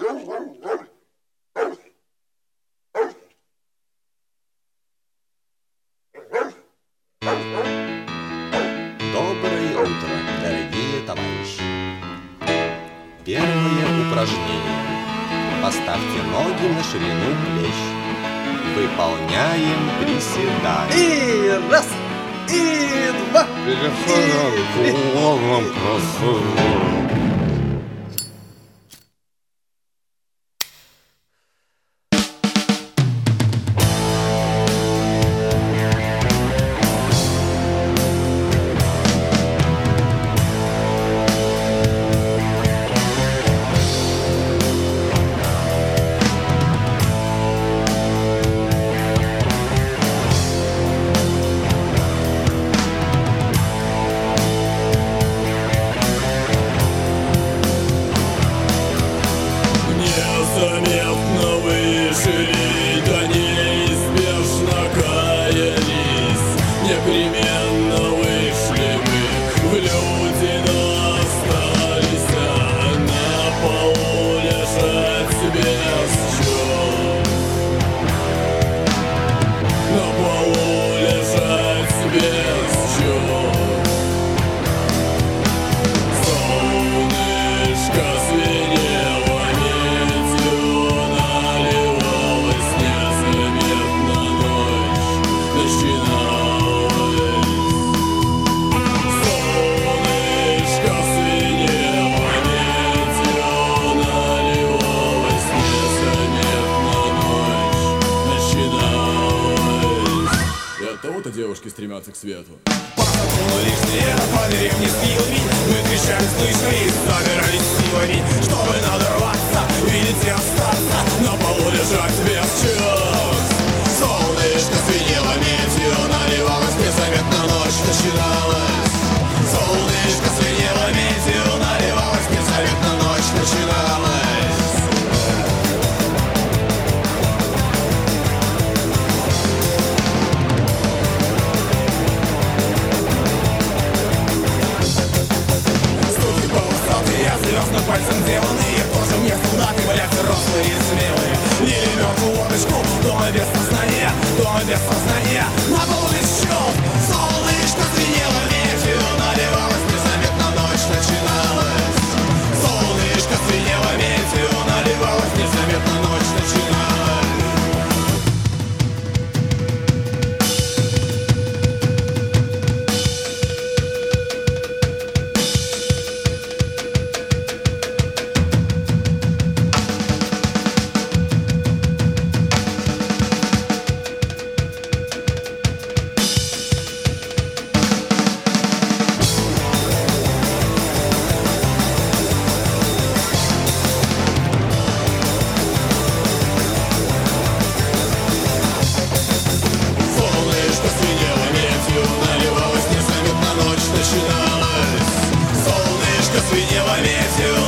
Доброе утро, дорогие товарищи! Первое упражнение. Поставьте ноги на ширину плеч. Выполняем приседания. И раз, и два, и три. Заметно вышли, да неизбежно каялись. Непременно вышли мы в люди, но остались на полу лежать без чувств. На полу лежать без чувств. Солнышко звенело медью, наливалась незаметно ночь, начиналась. Солнышко звенело медью, наливалась незаметно ночь, начиналась. И оттого-то девушки стремятся к свету. Ну лишнее, поверив не силами, мы кричали слышно и собирались силами, чтобы надорваться, видеть и остаться, на полу лежать без чувств. Солнышко звенело медью, наливалась незаметно ночь, начиналась. Солнышко звенело медью, наливалась незаметно ночь, начиналась. Звездно пальцем деланные, тоже мне солдаты, валяют взрослые и смелые. Лили мертвую лодочку, дома без сознания, дома без сознания, на полу без чувств. Солнышко звенело медью, наливалась незаметно ночь, начиналась. Солнышко звенело медью, наливалась незаметно ночь, начиналась. Солнышко звенело медью,